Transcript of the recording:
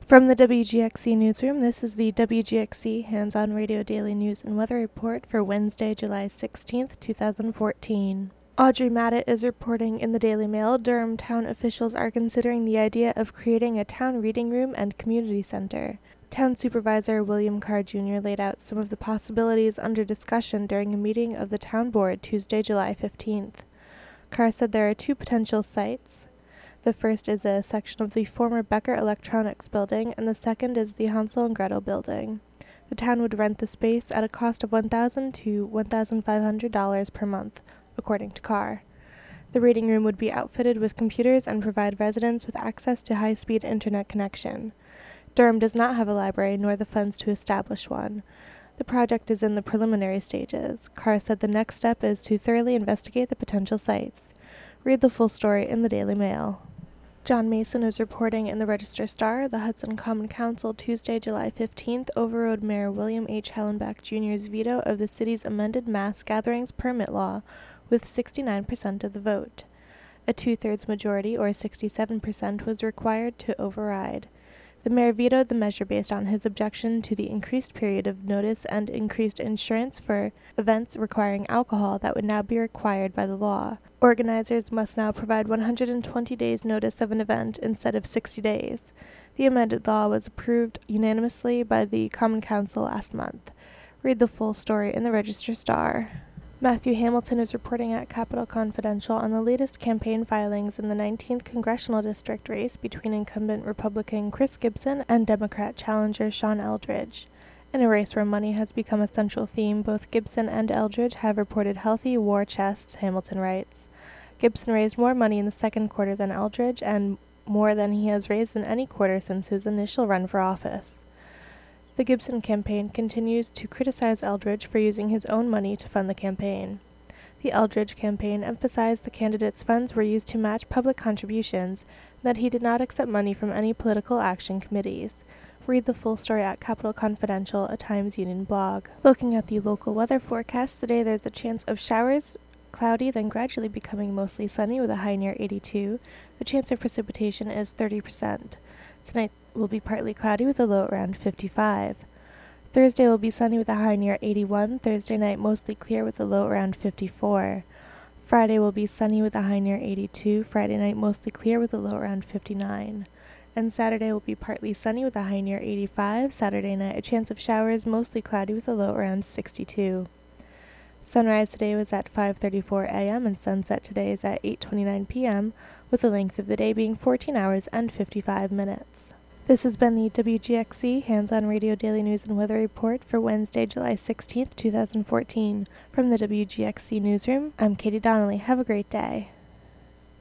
From the WGXC Newsroom, this is the WGXC Hands-On Radio Daily News and Weather Report for Wednesday, July 16th, 2014. Audrey Mattett is reporting in the Daily Mail, Durham town officials are considering the idea of creating a town reading room and community center. Town Supervisor William Carr Jr. laid out some of the possibilities under discussion during a meeting of the town board Tuesday, July 15th. Carr said there are two potential sites. The first is a section of the former Becker Electronics building, and the second is the Hansel and Gretel building. The town would rent the space at a cost of $1,000 to $1,500 per month, according to Carr. The reading room would be outfitted with computers and provide residents with access to high-speed internet connection. Durham does not have a library nor the funds to establish one. The project is in the preliminary stages. Carr said the next step is to thoroughly investigate the potential sites. Read the full story in the Daily Mail. John Mason is reporting in the Register-Star. The Hudson Common Council Tuesday, July 15th overrode Mayor William H. Hellenbach Jr.'s veto of the city's amended mass gatherings permit law with 69% of the vote. A two-thirds majority, or 67%, was required to override. The mayor vetoed the measure based on his objection to the increased period of notice and increased insurance for events requiring alcohol that would now be required by the law. Organizers must now provide 120 days notice of an event instead of 60 days. The amended law was approved unanimously by the Common Council last month. Read the full story in the Register-Star. Matthew Hamilton is reporting at Capitol Confidential on the latest campaign filings in the 19th Congressional District race between incumbent Republican Chris Gibson and Democrat challenger Sean Eldridge. In a race where money has become a central theme, both Gibson and Eldridge have reported healthy war chests, Hamilton writes. Gibson raised more money in the second quarter than Eldridge, and more than he has raised in any quarter since his initial run for office. The Gibson campaign continues to criticize Eldridge for using his own money to fund the campaign. The Eldridge campaign emphasized the candidate's funds were used to match public contributions, and that he did not accept money from any political action committees. Read the full story at Capitol Confidential, a Times Union blog. Looking at the local weather forecast, today there's a chance of showers, cloudy, then gradually becoming mostly sunny with a high near 82. The chance of precipitation is 30%. Tonight will be partly cloudy with a low around 55. Thursday will be sunny with a high near 81. Thursday night mostly clear with a low around 54. Friday will be sunny with a high near 82. Friday night mostly clear with a low around 59. And Saturday will be partly sunny with a high near 85. Saturday night a chance of showers, mostly cloudy with a low around 62. Sunrise today was at 5:34 a.m. and sunset today is at 8:29 p.m. with the length of the day being 14 hours and 55 minutes. This has been the WGXC Hands-On Radio Daily News and Weather Report for Wednesday, July 16th, 2014. From the WGXC Newsroom, I'm Katie Donnelly. Have a great day.